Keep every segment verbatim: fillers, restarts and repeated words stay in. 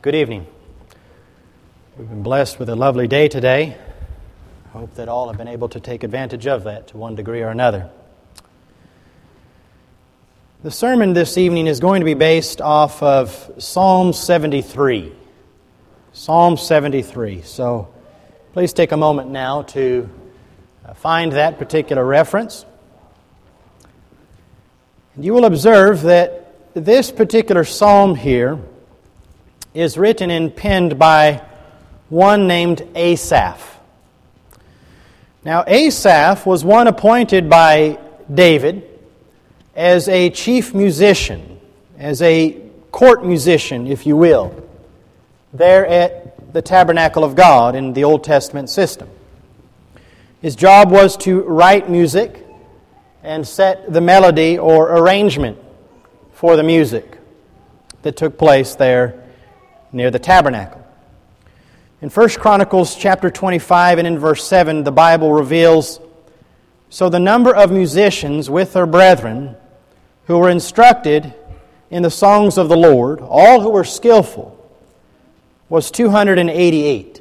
Good evening. We've been blessed with a lovely day today. I hope that all have been able to take advantage of that to one degree or another. The sermon this evening is going to be based off of Psalm seventy-three. Psalm seventy-three. So please take a moment now to find that particular reference. And you will observe that this particular psalm here is written and penned by one named Asaph. Now, Asaph was one appointed by David as a chief musician, as a court musician, if you will, there at the tabernacle of God in the Old Testament system. His job was to write music and set the melody or arrangement for the music that took place there near the tabernacle. In First Chronicles chapter twenty-five and in verse seven, the Bible reveals, "So the number of musicians with their brethren who were instructed in the songs of the Lord, all who were skillful, was two hundred eighty-eight.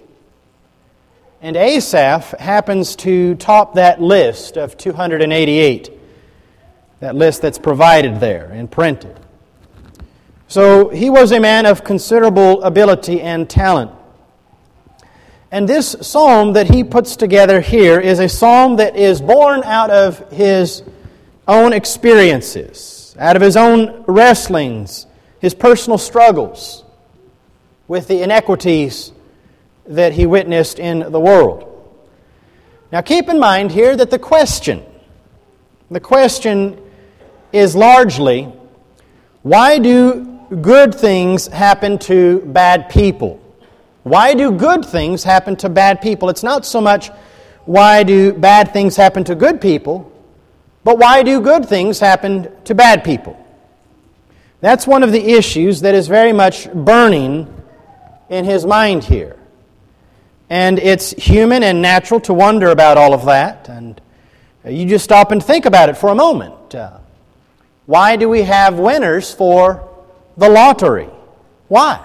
And Asaph happens to top that list of two hundred eighty-eight, that list that's provided there and printed. So he was a man of considerable ability and talent. And this psalm that he puts together here is a psalm that is born out of his own experiences, out of his own wrestlings, his personal struggles with the inequities that he witnessed in the world. Now keep in mind here that the question, the question is largely, why do good things happen to bad people? Why do good things happen to bad people? It's not so much why do bad things happen to good people, but why do good things happen to bad people? That's one of the issues that is very much burning in his mind here. And it's human and natural to wonder about all of that. And you just stop and think about it for a moment. Uh, why do we have winners for the lottery? Why?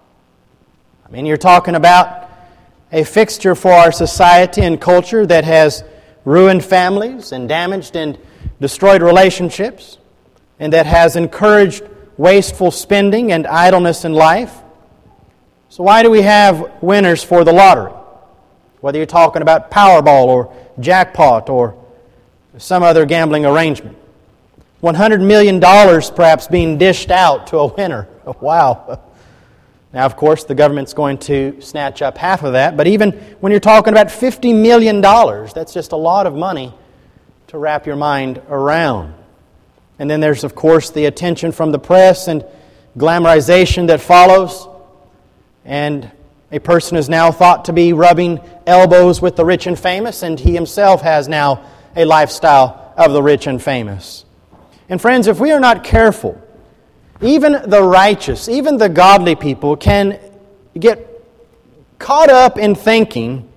I mean, you're talking about a fixture for our society and culture that has ruined families and damaged and destroyed relationships, and that has encouraged wasteful spending and idleness in life. So why do we have winners for the lottery? Whether you're talking about Powerball or jackpot or some other gambling arrangement. one hundred million dollars perhaps being dished out to a winner. Wow. Now, of course, the government's going to snatch up half of that, but even when you're talking about fifty million dollars, that's just a lot of money to wrap your mind around. And then there's, of course, the attention from the press and glamorization that follows. And a person is now thought to be rubbing elbows with the rich and famous, and he himself has now a lifestyle of the rich and famous. And friends, if we are not careful, even the righteous, even the godly people can get caught up in thinking,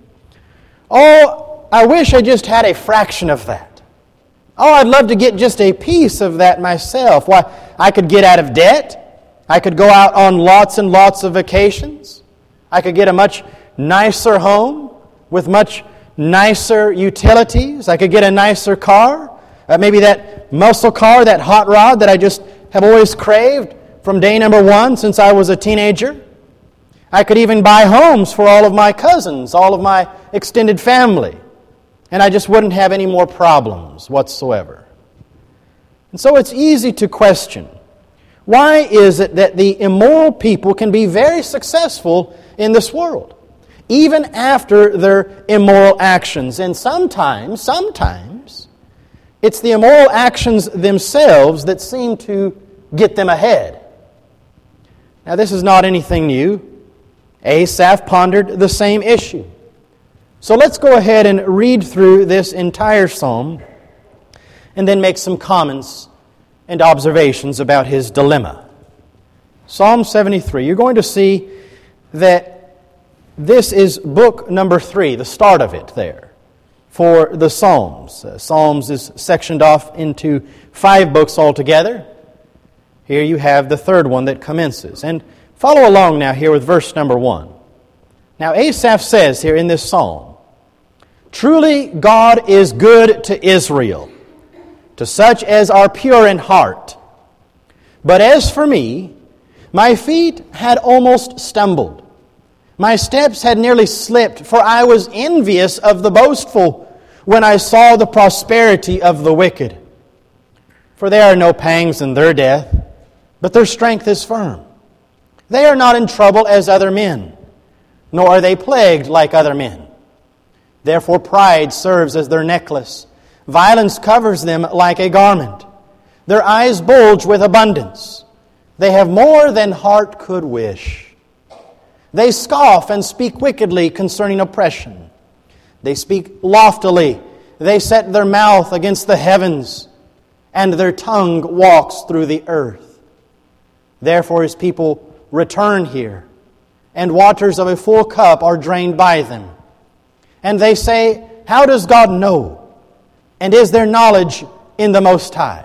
oh, I wish I just had a fraction of that. Oh, I'd love to get just a piece of that myself. Why, I could get out of debt. I could go out on lots and lots of vacations. I could get a much nicer home with much nicer utilities. I could get a nicer car. Uh, maybe that muscle car, that hot rod that I just have always craved from day number one since I was a teenager. I could even buy homes for all of my cousins, all of my extended family, and I just wouldn't have any more problems whatsoever. And so it's easy to question, why is it that the immoral people can be very successful in this world, even after their immoral actions? And sometimes, sometimes, it's the immoral actions themselves that seem to get them ahead. Now, this is not anything new. Asaph pondered the same issue. So let's go ahead and read through this entire psalm and then make some comments and observations about his dilemma. Psalm seventy-three. You're going to see that this is book number three, the start of it there. For the Psalms. Uh, Psalms is sectioned off into five books altogether. Here you have the third one that commences. And Follow along now here with verse number one. Now Asaph says here in this psalm, "Truly God is good to Israel, to such as are pure in heart. But as for me, my feet had almost stumbled. My steps had nearly slipped, for I was envious of the boastful when I saw the prosperity of the wicked. For there are no pangs in their death, but their strength is firm. They are not in trouble as other men, nor are they plagued like other men. Therefore pride serves as their necklace. Violence covers them like a garment. Their eyes bulge with abundance. They have more than heart could wish. They scoff and speak wickedly concerning oppression. They speak loftily. They set their mouth against the heavens, and their tongue walks through the earth. Therefore his people return here, and waters of a full cup are drained by them. And they say, how does God know? And is there knowledge in the Most High?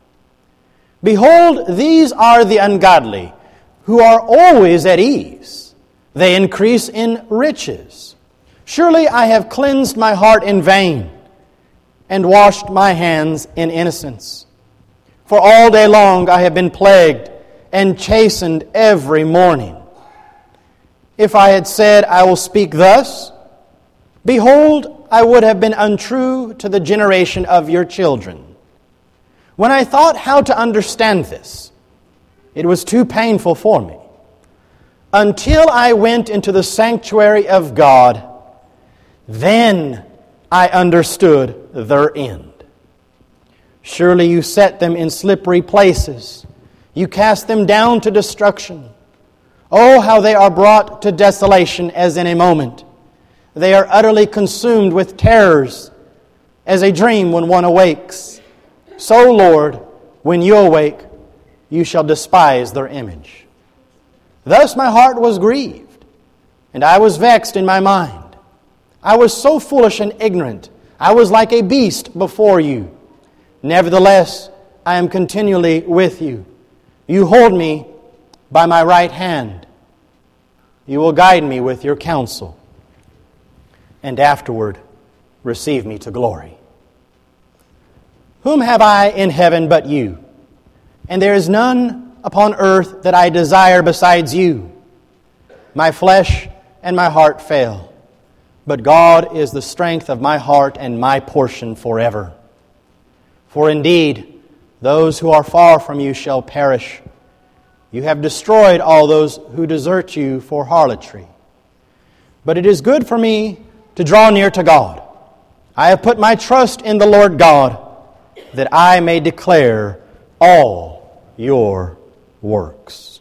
Behold, these are the ungodly, who are always at ease. They increase in riches. Surely I have cleansed my heart in vain, and washed my hands in innocence. For all day long I have been plagued, and chastened every morning. If I had said, I will speak thus, behold, I would have been untrue to the generation of your children. When I thought how to understand this, it was too painful for me. Until I went into the sanctuary of God, then I understood their end. Surely you set them in slippery places. You cast them down to destruction. Oh, how they are brought to desolation as in a moment. They are utterly consumed with terrors, as a dream when one awakes. So, Lord, when you awake, you shall despise their image. Thus my heart was grieved, and I was vexed in my mind. I was so foolish and ignorant. I was like a beast before you. Nevertheless, I am continually with you. You hold me by my right hand. You will guide me with your counsel, and afterward receive me to glory. Whom have I in heaven but you? And there is none upon earth that I desire besides you. My flesh and my heart fail, but God is the strength of my heart and my portion forever. For indeed, those who are far from you shall perish. You have destroyed all those who desert you for harlotry. But it is good for me to draw near to God. I have put my trust in the Lord God, that I may declare all your works.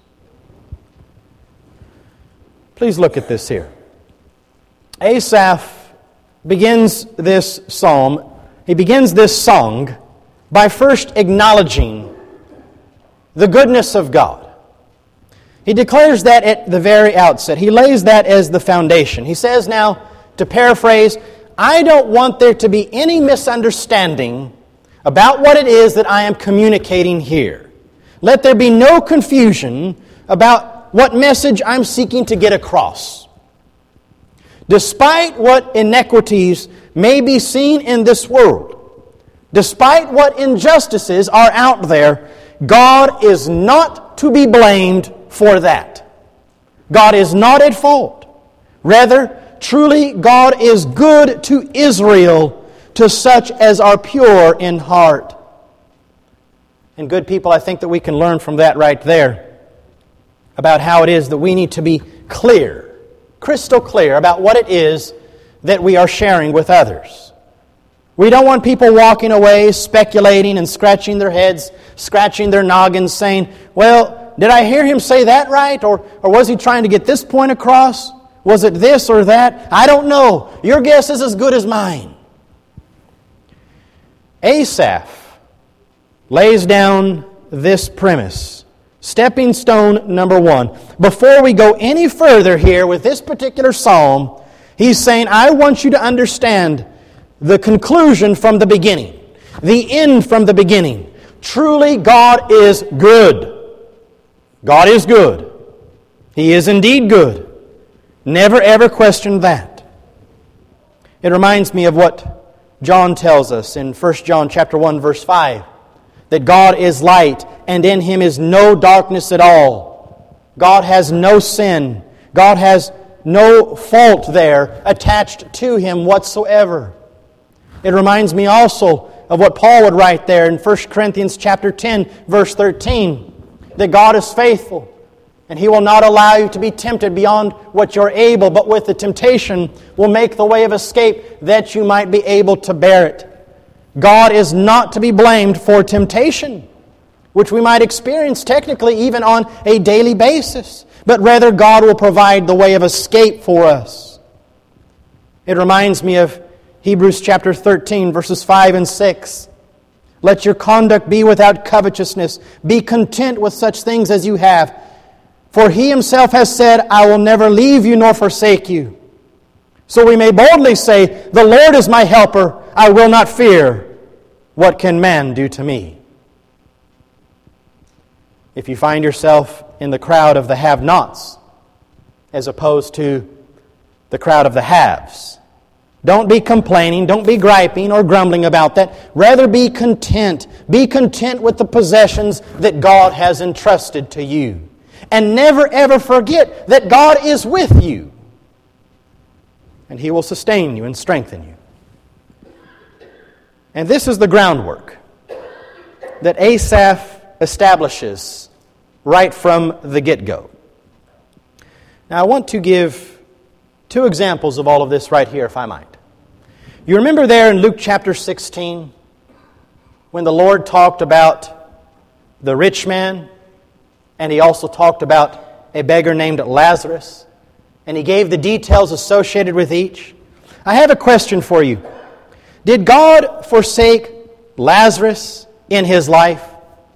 Please look at this here. Asaph begins this psalm, he begins this song by first acknowledging the goodness of God. He declares that at the very outset. He lays that as the foundation. He says now, to paraphrase, I don't want there to be any misunderstanding about what it is that I am communicating here. Let there be no confusion about what message I'm seeking to get across. Despite what inequities may be seen in this world, despite what injustices are out there, God is not to be blamed for that. God is not at fault. Rather, truly God is good to Israel, to such as are pure in heart. And good people, I think that we can learn from that right there about how it is that we need to be clear, crystal clear about what it is that we are sharing with others. We don't want people walking away, speculating and scratching their heads, scratching their noggins, saying, well, did I hear him say that right? Or, or was he trying to get this point across? Was it this or that? I don't know. Your guess is as good as mine. Asaph lays down this premise. Stepping stone number one. Before we go any further here with this particular psalm, he's saying, I want you to understand the conclusion from the beginning, the end from the beginning. Truly, God is good. God is good. He is indeed good. Never ever question that. It reminds me of what John tells us in First John chapter one, verse five, that God is light, and in Him is no darkness at all. God has no sin. God has no fault there attached to Him whatsoever. It reminds me also of what Paul would write there in First Corinthians chapter ten, verse thirteen, that God is faithful, and He will not allow you to be tempted beyond what you're able, but with the temptation will make the way of escape that you might be able to bear it. God is not to be blamed for temptation, which we might experience technically even on a daily basis, but rather God will provide the way of escape for us. It reminds me of Hebrews chapter thirteen, verses five and six. Let your conduct be without covetousness. Be content with such things as you have. For He Himself has said, I will never leave you nor forsake you. So we may boldly say, the Lord is my helper. I will not fear. What can man do to me? If you find yourself in the crowd of the have-nots, as opposed to the crowd of the haves, don't be complaining, don't be griping or grumbling about that. Rather be content. Be content with the possessions that God has entrusted to you. And never ever forget that God is with you. And He will sustain you and strengthen you. And this is the groundwork that Asaph establishes right from the get-go. Now I want to give two examples of all of this right here, if I might. You remember there in Luke chapter sixteen, when the Lord talked about the rich man, and He also talked about a beggar named Lazarus, and He gave the details associated with each. I have a question for you. Did God forsake Lazarus in his life?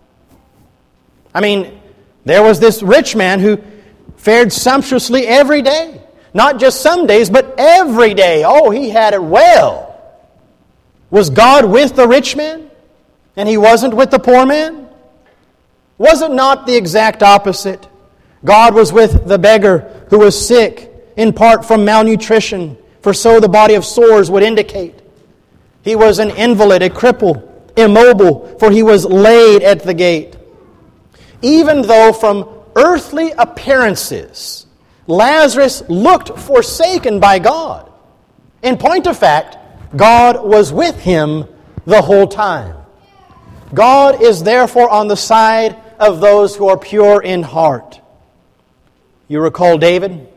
I mean, there was this rich man who fared sumptuously every day. Not just some days, but every day. Oh, he had it well. Was God with the rich man, and He wasn't with the poor man? Was it not the exact opposite? God was with the beggar who was sick, in part from malnutrition, for so the body of sores would indicate. He was an invalid, a cripple, immobile, for he was laid at the gate. Even though from earthly appearances, Lazarus looked forsaken by God, in point of fact, God was with him the whole time. God is therefore on the side of those who are pure in heart. You recall David,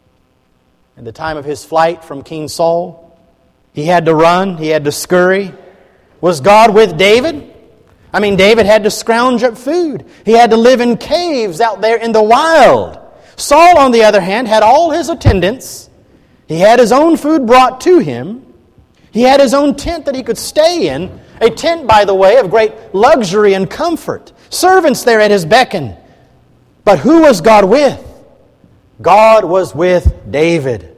at the time of his flight from King Saul, he had to run, he had to scurry. Was God with David? I mean, David had to scrounge up food. He had to live in caves out there in the wild. Saul, on the other hand, had all his attendants. He had his own food brought to him. He had his own tent that he could stay in. A tent, by the way, of great luxury and comfort. Servants there at his beckon. But who was God with? God was with David.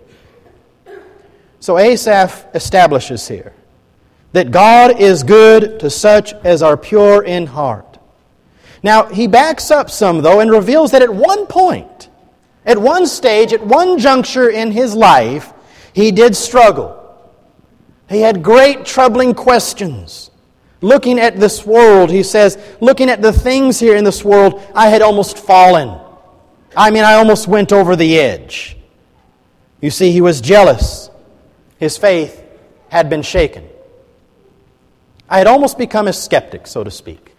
So Asaph establishes here that God is good to such as are pure in heart. Now, he backs up some, though, and reveals that at one point, at one stage, at one juncture in his life, he did struggle. He had great troubling questions. Looking at this world, he says, looking at the things here in this world, I had almost fallen. I mean, I almost went over the edge. You see, he was jealous. His faith had been shaken. I had almost become a skeptic, so to speak.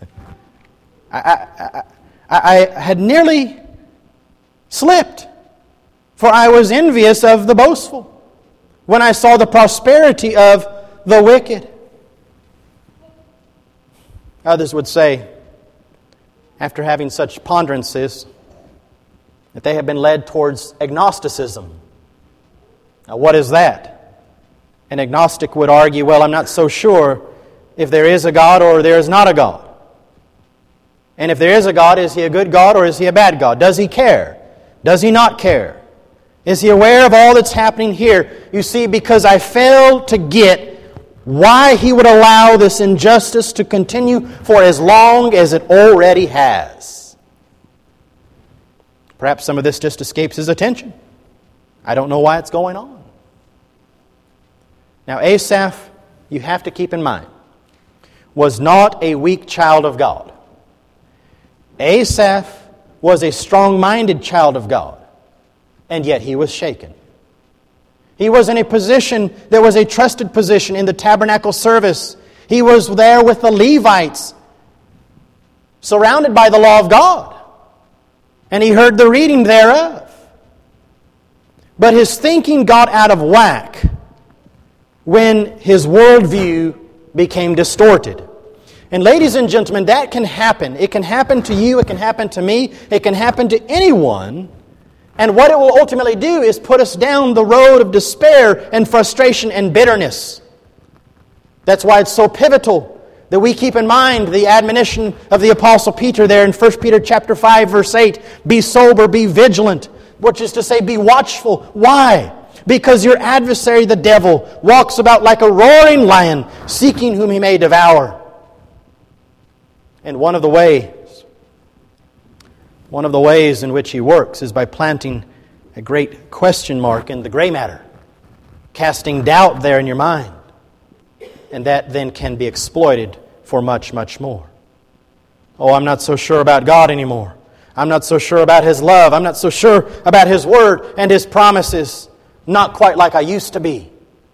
I, I, I, I had nearly slipped, for I was envious of the boastful when I saw the prosperity of the wicked. Others would say, after having such ponderances, that they have been led towards agnosticism. Now, what is that? An agnostic would argue, well, I'm not so sure if there is a God or there is not a God. And if there is a God, is He a good God or is He a bad God? Does He care? Does He not care? Is He aware of all that's happening here? You see, because I fail to get why He would allow this injustice to continue for as long as it already has. Perhaps some of this just escapes his attention. I don't know why it's going on. Now, Asaph, you have to keep in mind, was not a weak child of God. Asaph was a strong-minded child of God, and yet he was shaken. He was in a position that was a trusted position in the tabernacle service. He was there with the Levites, surrounded by the law of God, and he heard the reading thereof. But his thinking got out of whack when his worldview became distorted. And ladies and gentlemen, that can happen. It can happen to you, it can happen to me, it can happen to anyone. And what it will ultimately do is put us down the road of despair and frustration and bitterness. That's why it's so pivotal that we keep in mind the admonition of the Apostle Peter there in First Peter chapter five, verse eight. Be sober, be vigilant, which is to say be watchful. Why? Because your adversary, the devil, walks about like a roaring lion, seeking whom he may devour. And one of the ways, one of the ways in which he works is by planting a great question mark in the gray matter, casting doubt there in your mind. And that then can be exploited for much, much more. Oh, I'm not so sure about God anymore. I'm not so sure about His love. I'm not so sure about His Word and His promises. Not quite like I used to be.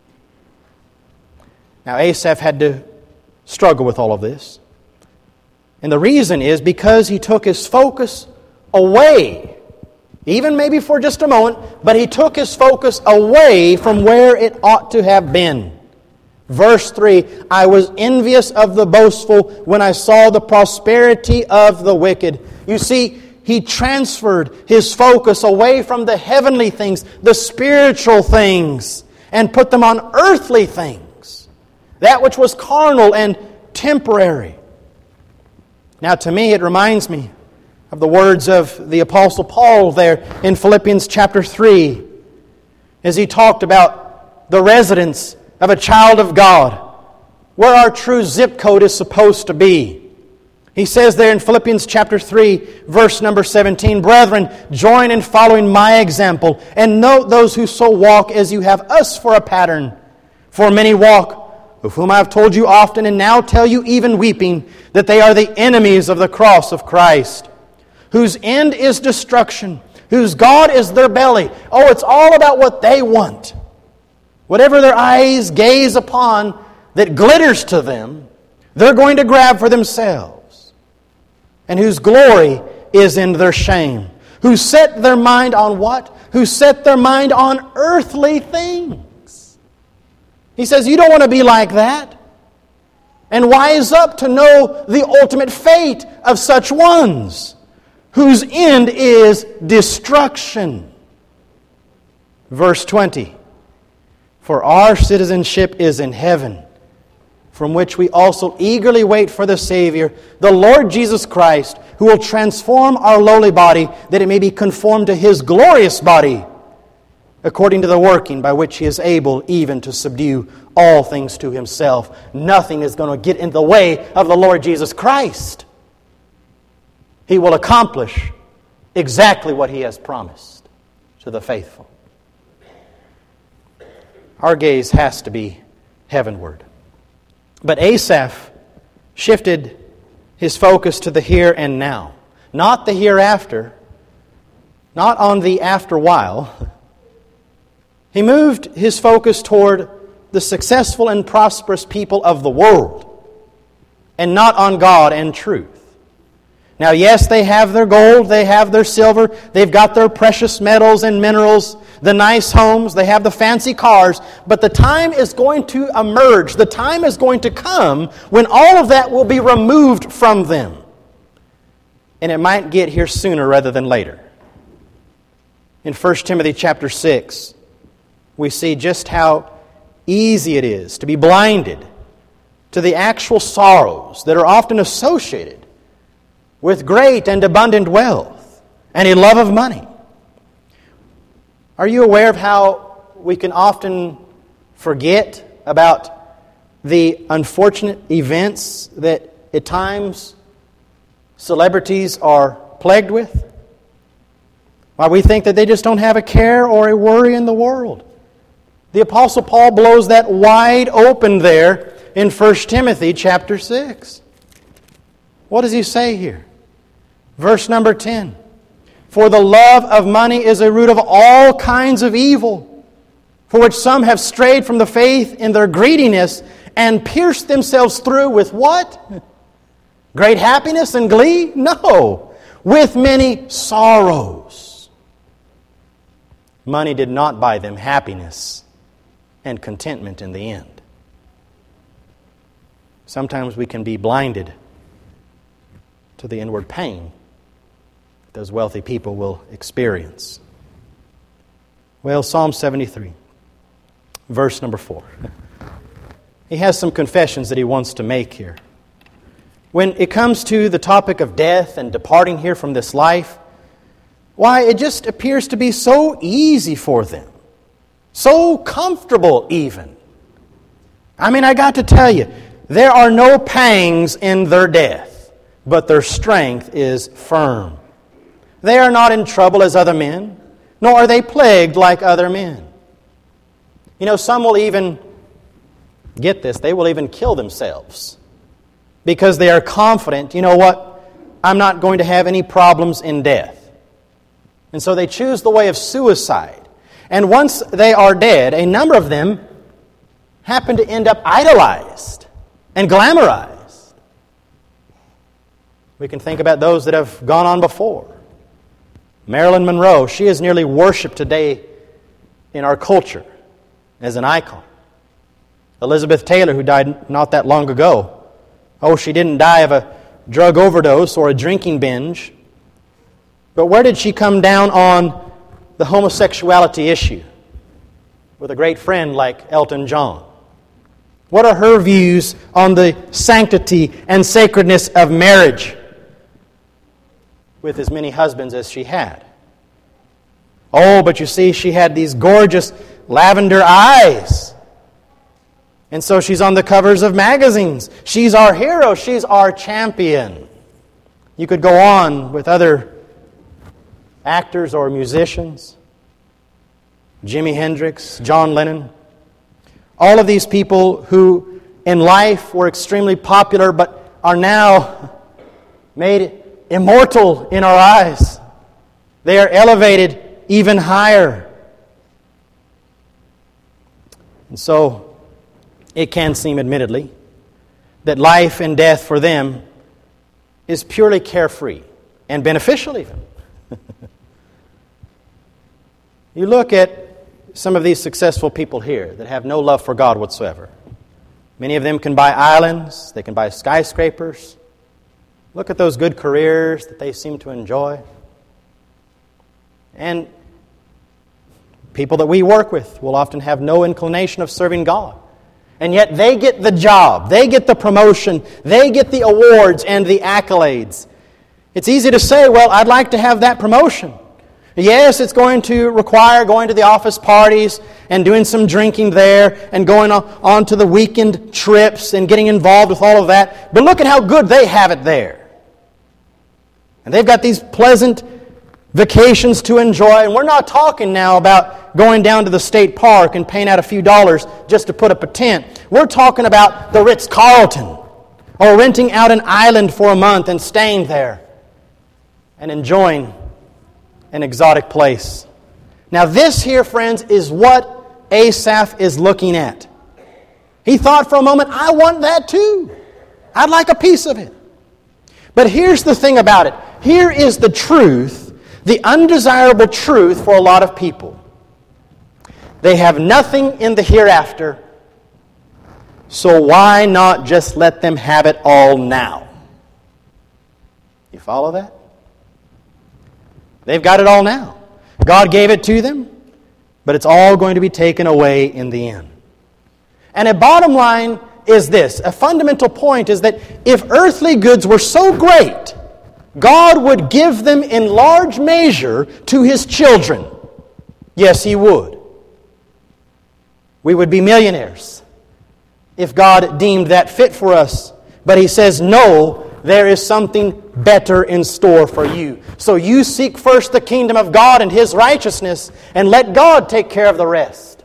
Now, Asaph had to struggle with all of this. And the reason is because he took his focus away, even maybe for just a moment, but he took his focus away from where it ought to have been. Verse three, I was envious of the boastful when I saw the prosperity of the wicked. You see, he transferred his focus away from the heavenly things, the spiritual things, and put them on earthly things, that which was carnal and temporary. Now, to me, it reminds me of the words of the Apostle Paul there in Philippians chapter three, as he talked about the residence of a child of God, where our true zip code is supposed to be. He says there in Philippians chapter three, verse number seventeen, Brethren, join in following my example, and note those who so walk as you have us for a pattern. For many walk, of whom I have told you often, and now tell you even weeping, that they are the enemies of the cross of Christ, whose end is destruction, whose God is their belly. Oh, it's all about what they want. Whatever their eyes gaze upon that glitters to them, they're going to grab for themselves. And whose glory is in their shame. Who set their mind on what? Who set their mind on earthly things. He says, you don't want to be like that. And wise up to know the ultimate fate of such ones, whose end is destruction. Verse twenty. For our citizenship is in heaven, from which we also eagerly wait for the Savior, the Lord Jesus Christ, who will transform our lowly body, that it may be conformed to His glorious body, according to the working by which He is able even to subdue all things to Himself. Nothing is going to get in the way of the Lord Jesus Christ. He will accomplish exactly what He has promised to the faithful. Our gaze has to be heavenward. But Asaph shifted his focus to the here and now. Not the hereafter, not on the after while. He moved his focus toward the successful and prosperous people of the world, and not on God and truth. Now, yes, they have their gold, they have their silver, they've got their precious metals and minerals, the nice homes, they have the fancy cars, but the time is going to emerge, the time is going to come when all of that will be removed from them. And it might get here sooner rather than later. In First Timothy chapter six, we see just how easy it is to be blinded to the actual sorrows that are often associated with great and abundant wealth and a love of money. Are you aware of how we can often forget about the unfortunate events that at times celebrities are plagued with? Why, we think that they just don't have a care or a worry in the world. The Apostle Paul blows that wide open there in First Timothy chapter six. What does he say here? Verse number ten. For the love of money is a root of all kinds of evil, for which some have strayed from the faith in their greediness and pierced themselves through with what? Great happiness and glee? No, with many sorrows. Money did not buy them happiness and contentment in the end. Sometimes we can be blinded to the inward pain those wealthy people will experience. Well, Psalm seventy-three, verse number four. He has some confessions that he wants to make here. When it comes to the topic of death and departing here from this life, why, it just appears to be so easy for them. So comfortable even. I mean, I got to tell you, there are no pangs in their death, but their strength is firm. They are not in trouble as other men, nor are they plagued like other men. You know, some will even, get this, they will even kill themselves because they are confident, you know what, I'm not going to have any problems in death. And so they choose the way of suicide. And once they are dead, a number of them happen to end up idolized and glamorized. We can think about those that have gone on before. Marilyn Monroe, she is nearly worshipped today in our culture as an icon. Elizabeth Taylor, who died not that long ago, oh, she didn't die of a drug overdose or a drinking binge. But where did she come down on the homosexuality issue? With a great friend like Elton John. What are her views on the sanctity and sacredness of marriage with as many husbands as she had? Oh, but you see, she had these gorgeous lavender eyes. And so she's on the covers of magazines. She's our hero. She's our champion. You could go on with other actors or musicians. Jimi Hendrix, John Lennon. All of these people who in life were extremely popular but are now made immortal in our eyes. They are elevated even higher. And so, it can seem, admittedly, that life and death for them is purely carefree and beneficial even. You look at some of these successful people here that have no love for God whatsoever. Many of them can buy islands, they can buy skyscrapers. Look at those good careers that they seem to enjoy. And people that we work with will often have no inclination of serving God. And yet they get the job, they get the promotion, they get the awards and the accolades. It's easy to say, well, I'd like to have that promotion. Yes, it's going to require going to the office parties and doing some drinking there and going on to the weekend trips and getting involved with all of that. But look at how good they have it there. And they've got these pleasant vacations to enjoy. And we're not talking now about going down to the state park and paying out a few dollars just to put up a tent. We're talking about the Ritz-Carlton or renting out an island for a month and staying there and enjoying an exotic place. Now this here, friends, is what Asaph is looking at. He thought for a moment, I want that too. I'd like a piece of it. But here's the thing about it. Here is the truth, the undesirable truth for a lot of people. They have nothing in the hereafter, so why not just let them have it all now? You follow that? They've got it all now. God gave it to them, but it's all going to be taken away in the end. And a bottom line is this. A fundamental point is that if earthly goods were so great, God would give them in large measure to His children. Yes, He would. We would be millionaires if God deemed that fit for us. But He says, no, there is something better in store for you. So you seek first the kingdom of God and His righteousness, and let God take care of the rest.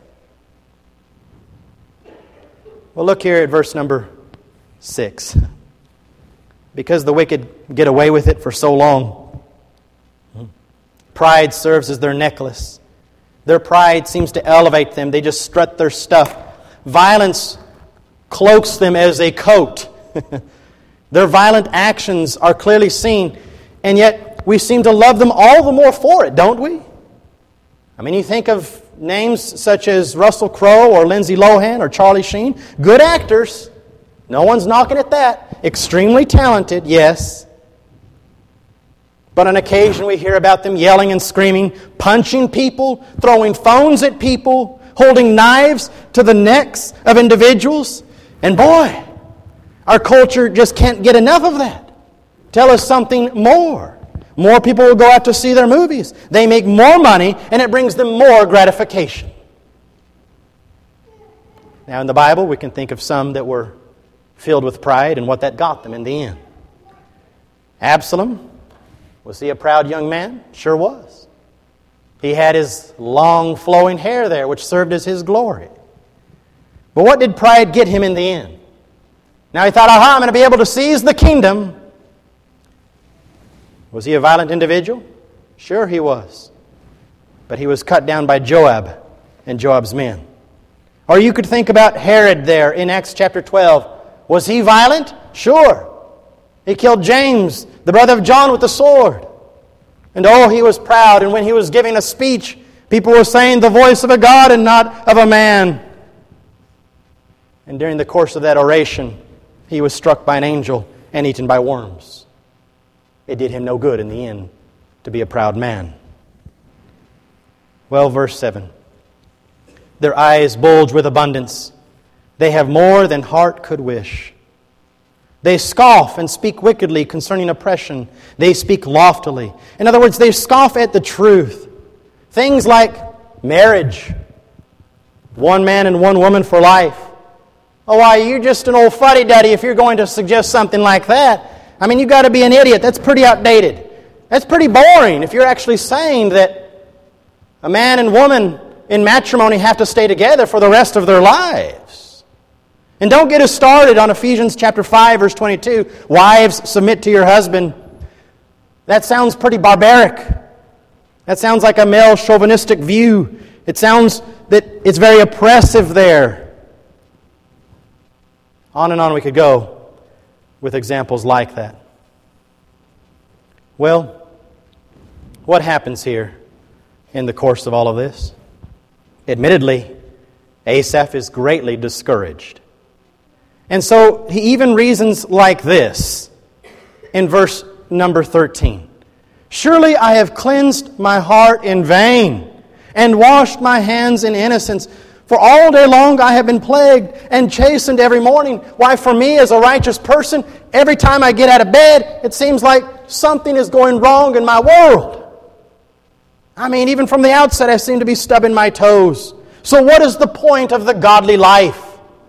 Well, look here at verse number six. Because the wicked get away with it for so long, pride serves as their necklace. Their pride seems to elevate them. They just strut their stuff. Violence cloaks them as a coat. Their violent actions are clearly seen, and yet we seem to love them all the more for it, don't we? I mean, you think of names such as Russell Crowe or Lindsay Lohan or Charlie Sheen. Good actors. No one's knocking at that. Extremely talented, yes. But on occasion we hear about them yelling and screaming, punching people, throwing phones at people, holding knives to the necks of individuals. And boy, our culture just can't get enough of that. Tell us something more. More people will go out to see their movies. They make more money, and it brings them more gratification. Now in the Bible, we can think of some that were filled with pride and what that got them in the end. Absalom, was he a proud young man? Sure was. He had his long flowing hair there, which served as his glory. But what did pride get him in the end? Now he thought, aha, I'm going to be able to seize the kingdom. Was he a violent individual? Sure he was. But he was cut down by Joab and Joab's men. Or you could think about Herod there in Acts chapter twelve. Was he violent? Sure. He killed James, the brother of John, with the sword. And oh, he was proud. And when he was giving a speech, people were saying the voice of a God and not of a man. And during the course of that oration, he was struck by an angel and eaten by worms. It did him no good in the end to be a proud man. Well, verse seven. Their eyes bulge with abundance. They have more than heart could wish. They scoff and speak wickedly concerning oppression. They speak loftily. In other words, they scoff at the truth. Things like marriage. One man and one woman for life. Oh, why, you're just an old fuddy-duddy if you're going to suggest something like that. I mean, you've got to be an idiot. That's pretty outdated. That's pretty boring if you're actually saying that a man and woman in matrimony have to stay together for the rest of their lives. And don't get us started on Ephesians chapter five, verse twenty-two. Wives, submit to your husband. That sounds pretty barbaric. That sounds like a male chauvinistic view. It sounds that it's very oppressive there. On and on we could go with examples like that. Well, what happens here in the course of all of this? Admittedly, Asaph is greatly discouraged. And so he even reasons like this in verse number thirteen. Surely I have cleansed my heart in vain and washed my hands in innocence. For all day long I have been plagued and chastened every morning. Why, for me as a righteous person, every time I get out of bed, it seems like something is going wrong in my world. I mean, even from the outset, I seem to be stubbing my toes. So what is the point of the godly life?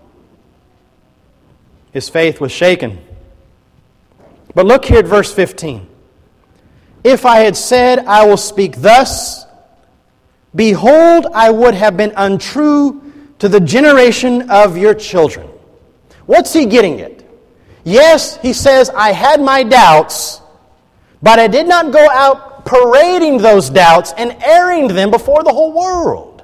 His faith was shaken. But look here at verse fifteen. If I had said, I will speak thus, behold, I would have been untrue to the generation of your children. What's he getting at? Yes, he says, I had my doubts, but I did not go out parading those doubts and airing them before the whole world.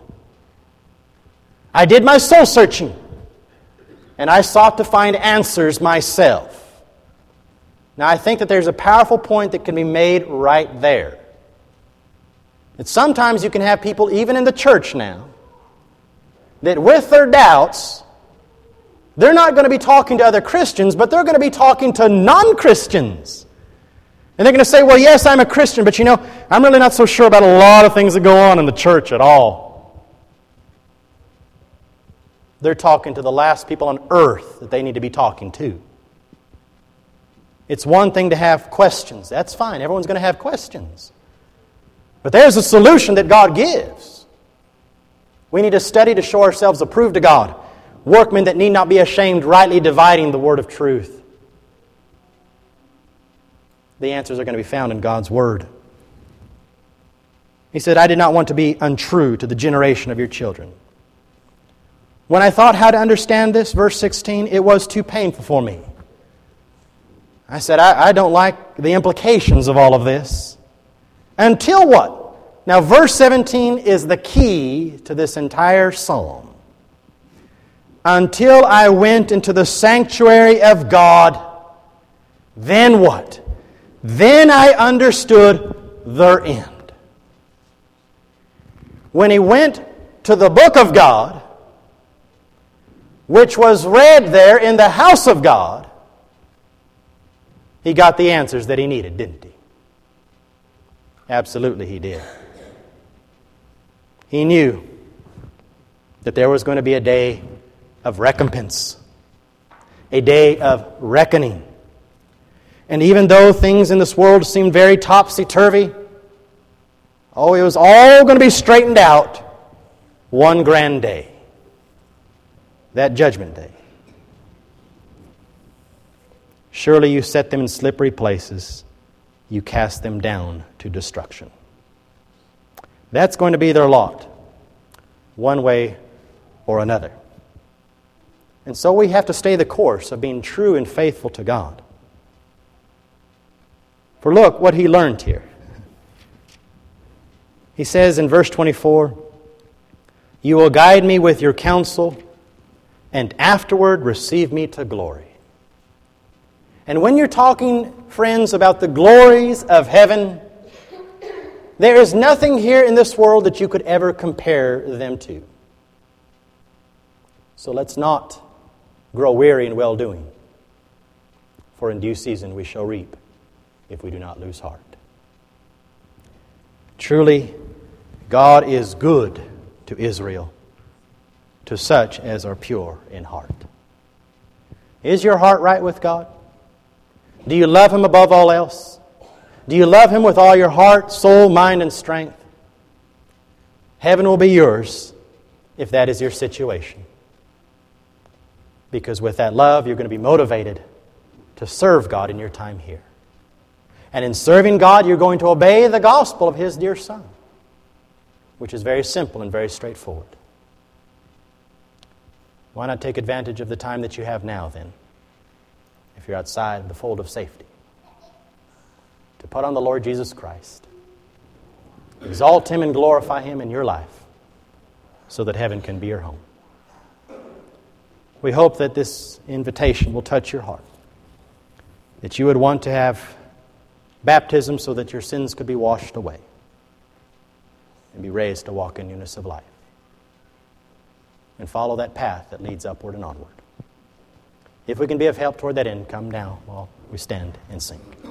I did my soul searching, and I sought to find answers myself. Now, I think that there's a powerful point that can be made right there. That sometimes you can have people, even in the church now, that with their doubts, they're not going to be talking to other Christians, but they're going to be talking to non-Christians. And they're going to say, well, yes, I'm a Christian, but you know, I'm really not so sure about a lot of things that go on in the church at all. They're talking to the last people on earth that they need to be talking to. It's one thing to have questions. That's fine. Everyone's going to have questions. But there's a solution that God gives. We need to study to show ourselves approved to God, workmen that need not be ashamed, rightly dividing the word of truth. the answers are going to be found in God's Word. He said, I did not want to be untrue to the generation of your children. When I thought how to understand this, verse sixteen, it was too painful for me. I said, I, I don't like the implications of all of this. Until what? Now, verse seventeen is the key to this entire psalm. Until I went into the sanctuary of God, then what? Then I understood their end. When he went to the book of God, which was read there in the house of God, he got the answers that he needed, didn't he? Absolutely he did. He knew that there was going to be a day of recompense, a day of reckoning. And even though things in this world seemed very topsy-turvy, oh, it was all going to be straightened out one grand day, that judgment day. Surely you set them in slippery places. You cast them down to destruction. That's going to be their lot, one way or another. And so we have to stay the course of being true and faithful to God. For look what he learned here. He says in verse twenty-four, you will guide me with your counsel, and afterward receive me to glory. And when you're talking, friends, about the glories of heaven, there is nothing here in this world that you could ever compare them to. So let's not grow weary in well-doing, for in due season we shall reap if we do not lose heart. Truly, God is good to Israel, to such as are pure in heart. Is your heart right with God? Do you love Him above all else? Do you love Him with all your heart, soul, mind, and strength? Heaven will be yours if that is your situation. Because with that love, you're going to be motivated to serve God in your time here. And in serving God, you're going to obey the gospel of His dear Son, which is very simple and very straightforward. Why not take advantage of the time that you have now, then, if you're outside the fold of safety, to put on the Lord Jesus Christ, exalt Him and glorify Him in your life, so that heaven can be your home. We hope that this invitation will touch your heart, that you would want to have baptism so that your sins could be washed away and be raised to walk in newness of life and follow that path that leads upward and onward. If we can be of help toward that end, come now while we stand and sing.